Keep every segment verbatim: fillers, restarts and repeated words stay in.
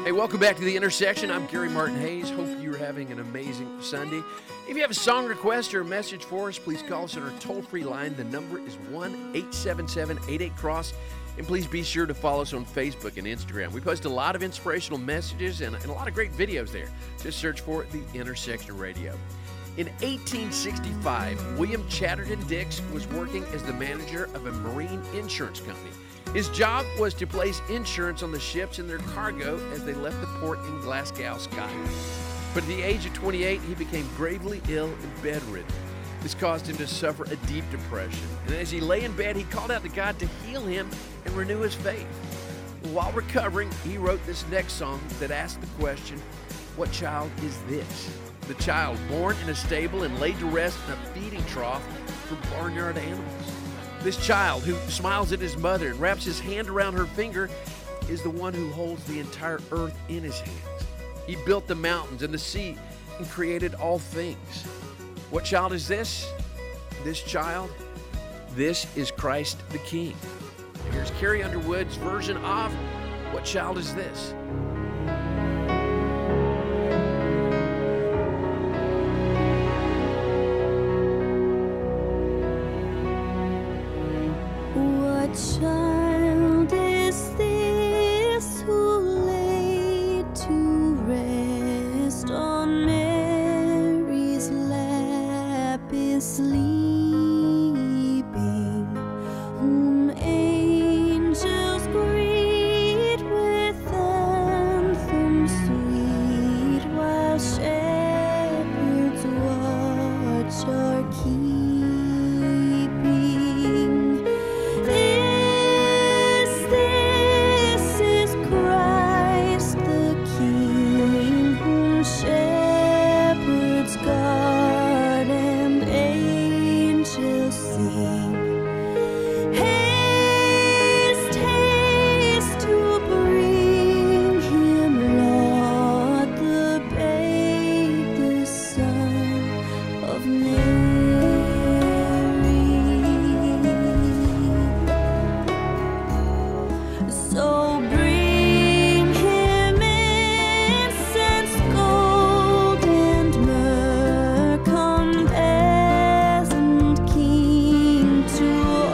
Hey, welcome back to The Intersection. I'm Gary Martin Hayes. Hope you're having an amazing Sunday. If you have a song request or a message for us, please call us on our toll-free line. The number is one eight seven seven eight eight cross. And please be sure to follow us on Facebook and Instagram. We post a lot of inspirational messages and, and a lot of great videos there. Just search for The Intersection Radio. In eighteen sixty-five, William Chatterton Dix was working as the manager of a marine insurance company. His job was to place insurance on the ships and their cargo as they left the port in Glasgow, Scotland. But at the age of twenty-eight, he became gravely ill and bedridden. This caused him to suffer a deep depression. And as he lay in bed, he called out to God to heal him and renew his faith. While recovering, he wrote this next song that asked the question, what child is this? The child born in a stable and laid to rest in a feeding trough for barnyard animals. This child who smiles at his mother and wraps his hand around her finger is the one who holds the entire earth in his hands. He built the mountains and the sea and created all things. What child is this? This child? This is Christ the King. Here's Carrie Underwood's version of What Child Is This? What child is this who laid to rest on Mary's lap is sleeping, whom angels greet with anthems sweet, while shepherds watch our keeping? This, this is Christ the King, whom shepherds guard and angels sing. Haste, haste to bring him, Lord, the babe, the Son of Mary. So bring him incense, gold, and myrrh, come peasant king to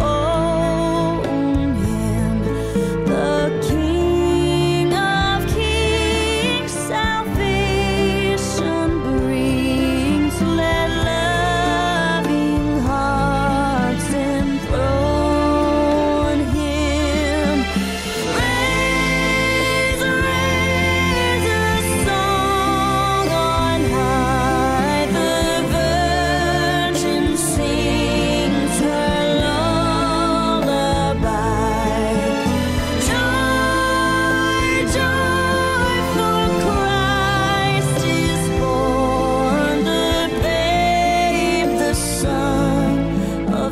own him, the King of kings, salvation brings. Let loving hearts enthrone him. Raise, raise a song on high. The Virgin sings her lullaby. Joy, joy, for Christ is born, the babe, the Son of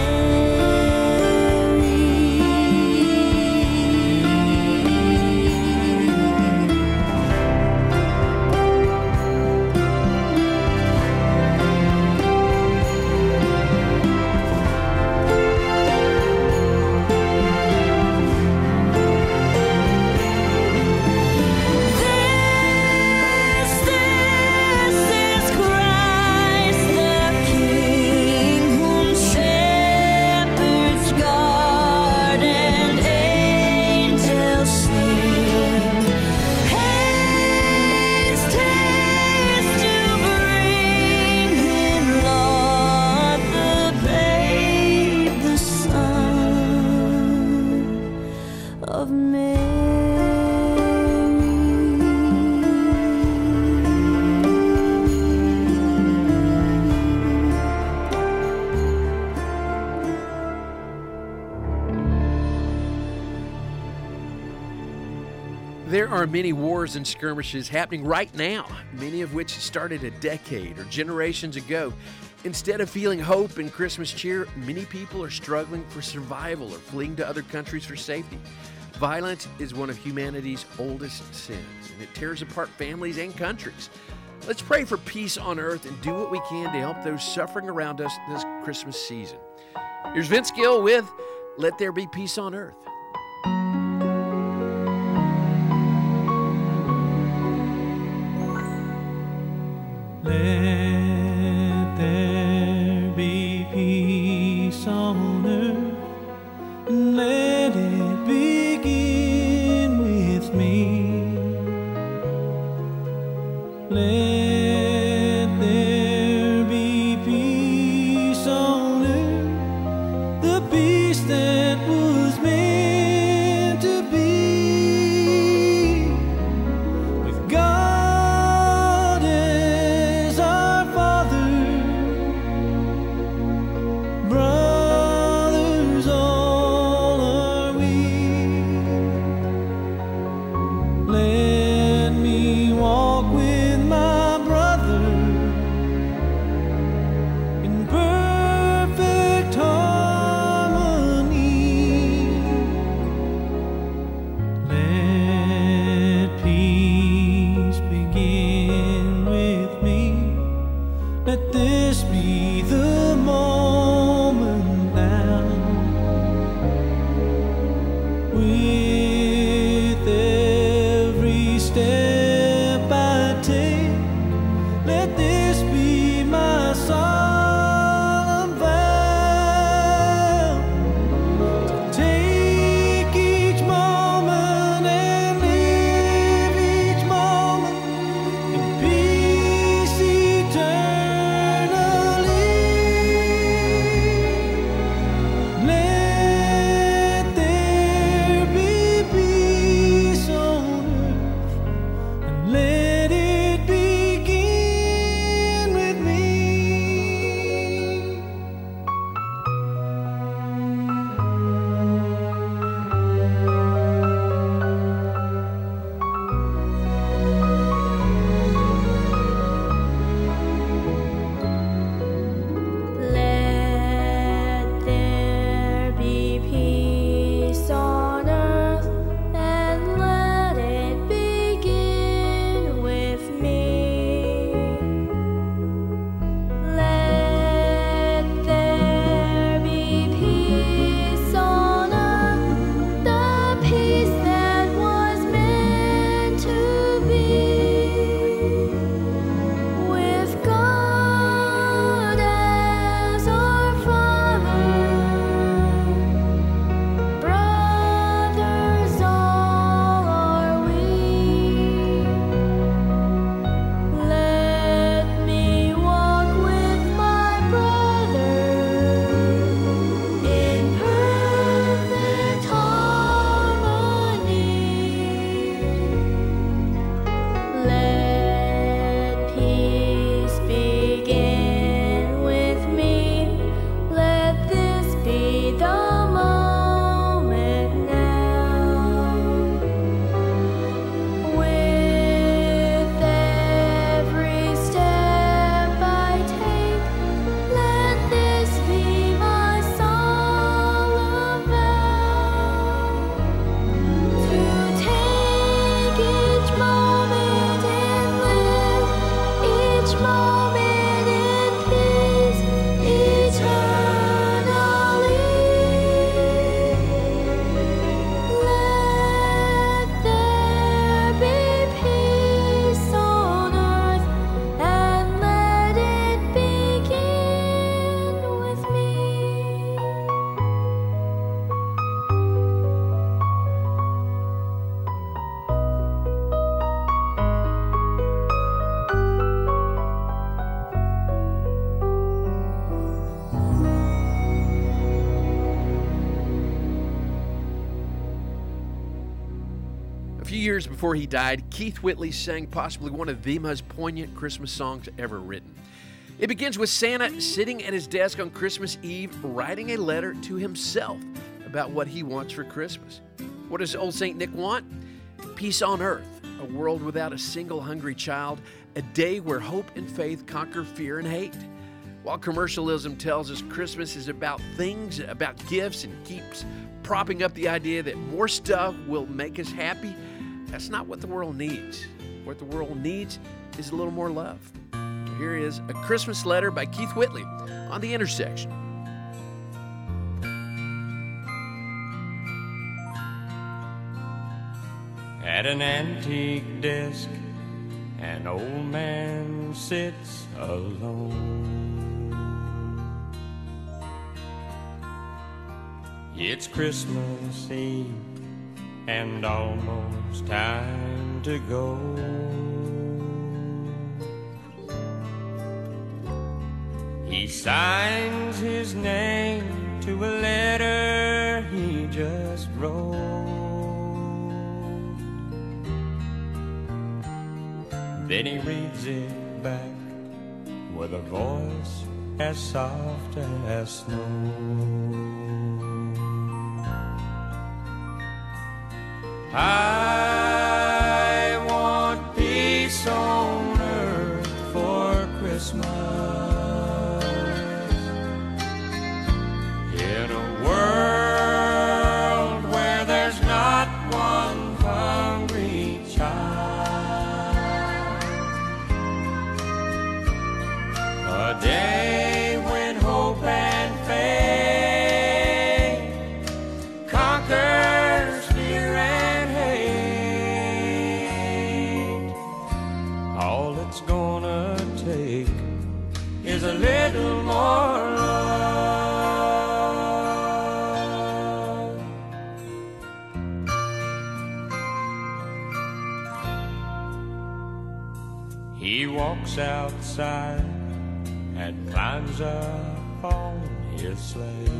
This, this is Christ the King, whom shepherds guard and angels sing. Haste, haste to bring him, Lord, the babe, the Son of Mary. There are many wars and skirmishes happening right now, many of which started a decade or generations ago. Instead of feeling hope and Christmas cheer, many people are struggling for survival or fleeing to other countries for safety. Violence is one of humanity's oldest sins, and it tears apart families and countries. Let's pray for peace on earth and do what we can to help those suffering around us this Christmas season. Here's Vince Gill with Let There Be Peace on Earth. A few years before he died, Keith Whitley sang possibly one of the most poignant Christmas songs ever written. It begins with Santa sitting at his desk on Christmas Eve, writing a letter to himself about what he wants for Christmas. What does old Saint Nick want? Peace on earth, a world without a single hungry child, a day where hope and faith conquer fear and hate. While commercialism tells us Christmas is about things, about gifts, and keeps propping up the idea that more stuff will make us happy, that's not what the world needs. What the world needs is a little more love. Here is A Christmas Letter by Keith Whitley on The Intersection. At an antique desk, an old man sits alone. It's Christmas Eve and almost time to go. He signs his name to a letter he just wrote. Then he reads it back with a voice as soft as snow. I want peace on earth for Christmas, in a world where there's not one hungry child, a day when hope and faith conquers fear and hate. All it's gonna take is a little more love. He walks outside and climbs up on his sleigh.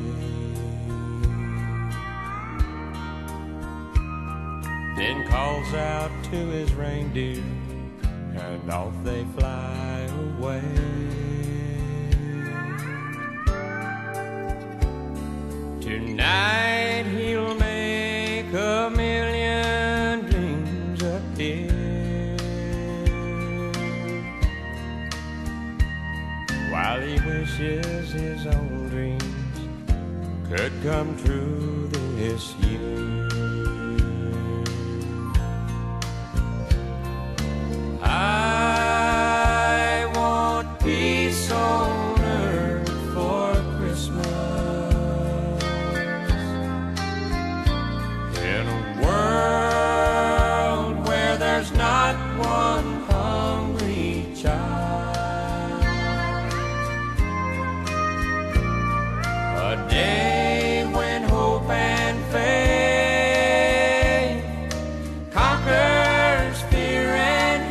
Then calls out to his reindeer, and off they fly away. Tonight he'll make a million dreams appear, while he wishes his own dreams could come true this year. I want peace on earth for Christmas, in a world where there's not one hungry child, a day when hope and faith conquers fear and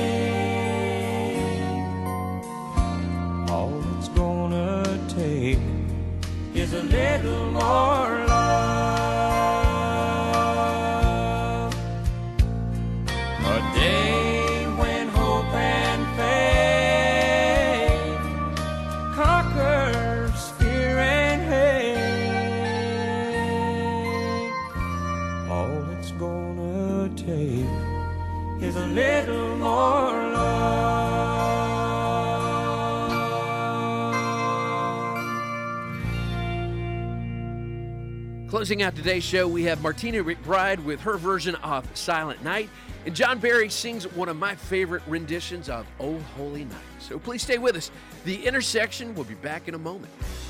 hate. All it's gonna take is a little more love, a day when hope and faith conquers fear and hate. All it's gonna take is a little more love. Closing out today's show, we have Martina McBride with her version of Silent Night, and John Barry sings one of my favorite renditions of Oh Holy Night. So please stay with us. The Intersection will be back in a moment.